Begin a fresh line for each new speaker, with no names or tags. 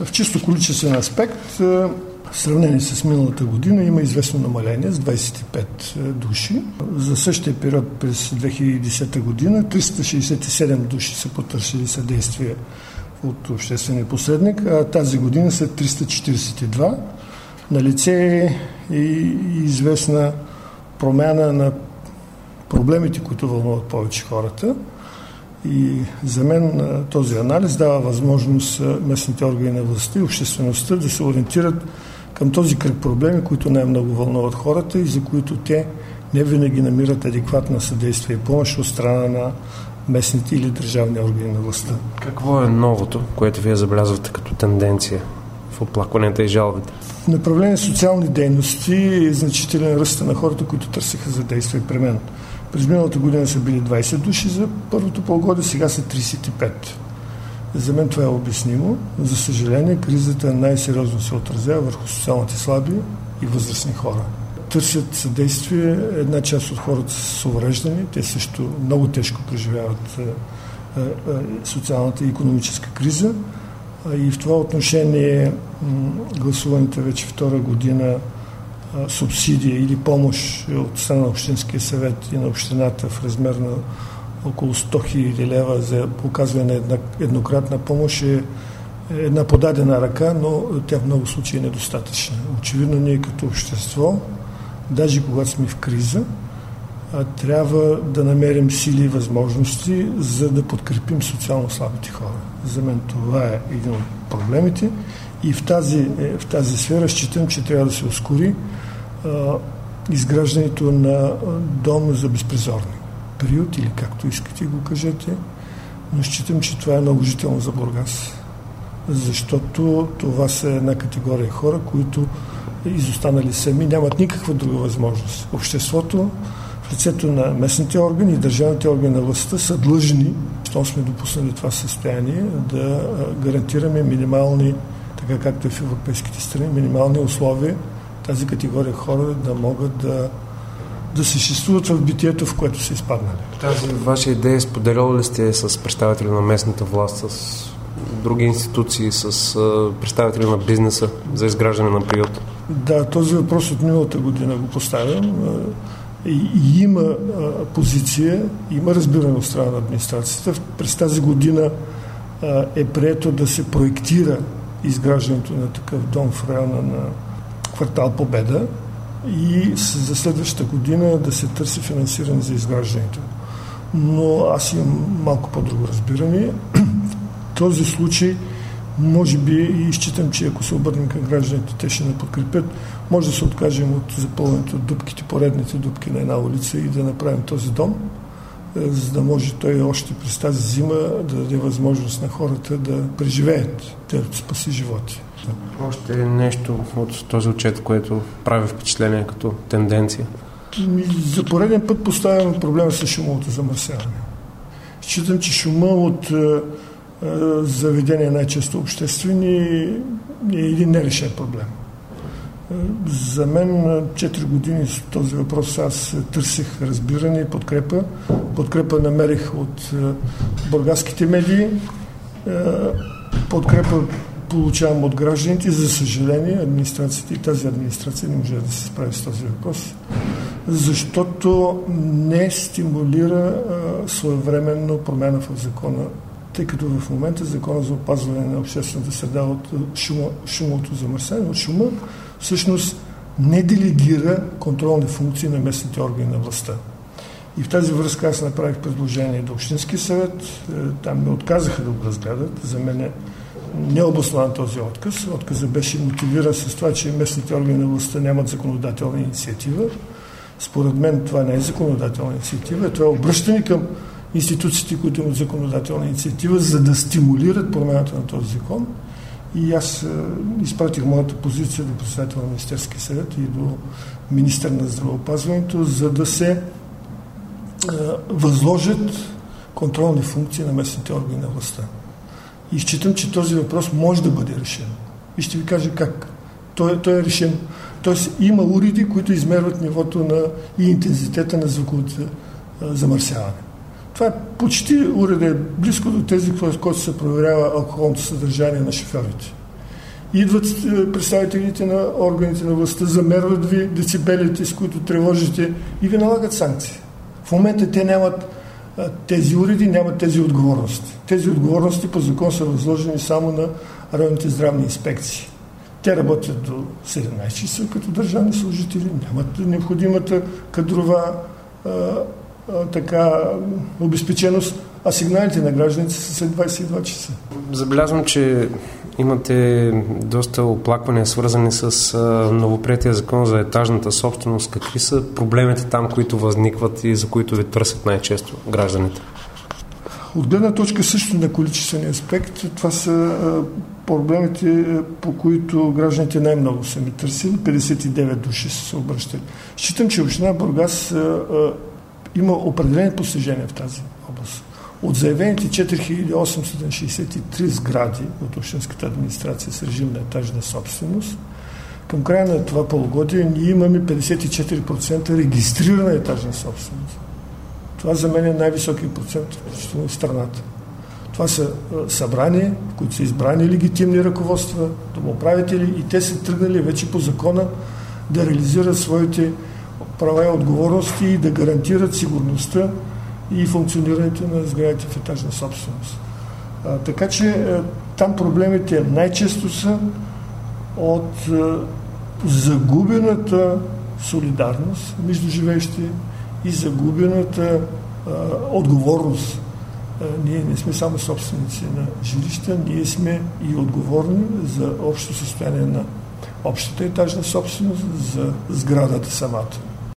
В чисто количествен аспект, в сравнение с миналата година, има известно намаление с 25 души. За същия период през 2010 година 367 души са потърсили съдействие от обществения посредник, а тази година са 342. Налице е известна промяна на проблемите, които вълнуват повече хората. И за мен този анализ дава възможност местните органи на властта и обществеността да се ориентират към този кръг проблеми, които най-много вълнуват хората и за които те не винаги намират адекватна съдействие и помощ от страна на местните или държавни органи на властта.
Какво е новото, което вие забелязвате като тенденция в оплакванията и жалбите?
В направление социални дейности е значителен ръст на хората, които търсиха задействие при мен. През миналата година са били 20 души за първото полугодие, сега са 35. За мен това е обяснимо. За съжаление, кризата най-сериозно се отразява върху социалните слаби и възрастни хора. Търсят съдействие една част от хората с увреждане. Те също много тежко преживяват социалната и икономическа криза. И в това отношение гласуваните вече втора година субсидия или помощ от страна на Общинския съвет и на общината в размер на около 100 000 лева за оказване на еднократна помощ е една подадена ръка, но тя в много случаи е недостатъчна. Очевидно ние като общество, даже когато сме в криза, трябва да намерим сили и възможности, за да подкрепим социално слабите хора. За мен това е един от проблемите и в тази сфера считам, че трябва да се ускори изграждането на дом за безпризорни. Приют или както искате го кажете, но считам, че това е наложително за Бургас. Защото това са една категория хора, които изостанали сами, нямат никаква друга възможност. Обществото в лицето на местните органи и държавните органи на властта са длъжни, щом сме допуснали това състояние, да гарантираме минимални, така както е в европейските страни, минимални условия тази категория хора да могат да съществуват в битието, в което са изпаднали.
Тази ваша идея споделяли ли сте с представители на местната власт, с други институции, с представители на бизнеса за изграждане на приют?
Да, този въпрос от миналата година го поставям. И има позиция, има разбиране от страна на администрацията. През тази година е прието да се проектира изграждането на такъв дом в района на квартал Победа и за следващата година да се търси финансиране за изграждането. Но аз имам малко по-друго разбиране. В този случай може би и считам, че ако се обърнем към гражданите, те ще не подкрепят. Може да се откажем от запълването от дупките, поредните дупки на една улица и да направим този дом, за да може той още през тази зима да даде възможност на хората да преживеят, да спаси животи.
Още нещо от този отчет, което прави впечатление като тенденция?
За пореден път поставяме проблема с шумовото замърсяване. Считам, че шума от заведения, най-често обществени, е един нерешен проблем. За мен 4 години с този въпрос аз търсих разбиране и подкрепа. Подкрепа намерих от бургаските медии. Подкрепа получавам от гражданите. За съжаление, администрацията и тази администрация не може да се справи с този въпрос, защото не стимулира своевременно промяна в закона, тъй като в момента закона за опазване на обществената среда от шумовото замърсяване, от шума, всъщност не делегира контролни функции на местните органи на властта. И в тази връзка аз направих предложение до Общинския съвет. Там ме отказаха да го разгледат. За мен е необоснован този отказ. Отказът беше мотивиран с това, че местните органи на властта нямат законодателна инициатива. Според мен това не е законодателна инициатива. Това е обръщане към институциите, които имат законодателна инициатива, за да стимулират промяната на този закон. И аз изпратих моята позиция до председател на Министерския съвет и до министър на здравеопазването, за да се възложат контролни функции на местните органи на властта. И считам, че този въпрос може да бъде решен. И ще ви кажа как. Той е решен. Тоест има уреди, които измерват нивото и интензитета на звуковото замърсяване. Това е почти уреда, близко до тези, в които се проверява алкохолното съдържание на шофьорите. Идват представителите на органите на властта, замерват ви децибелите, с които тревожите и ви налагат санкции. В момента те нямат тези уреди, нямат тези отговорности. Тези отговорности по закон са възложени само на районните здравни инспекции. Те работят до 17 часа като държавни служители, нямат необходимата кадрова обезпеченост, а сигналите на гражданите са след 22 часа.
Забелязвам, че имате доста оплаквания, свързани с новоприетия закон за етажната собственост. Какви са проблемите там, които възникват и за които ви търсят най-често гражданите?
От гледна точка също на количествения аспект, това са проблемите, по които гражданите най-много са ми търсили. 59 души са се обръщали. Считам, че община Бургас има определени постижения в тази област. От заявените 4863 сгради от общинската администрация с режим на етажна собственост, към края на това полугодие ние имаме 54% регистрирана етажна собственост. Това за мен е най-високият процент в страната. Това са събрания, в които са избрани легитимни ръководства, домоуправители и те са тръгнали вече по закона да реализират своите права и отговорности и да гарантират сигурността и функционирането на сградите в етажна собственост. Така че там проблемите най-често са от загубената солидарност между живеещи и загубената отговорност. Ние не сме само собственици на жилища, ние сме и отговорни за общото състояние на общата етажна собственост, за сградата самата.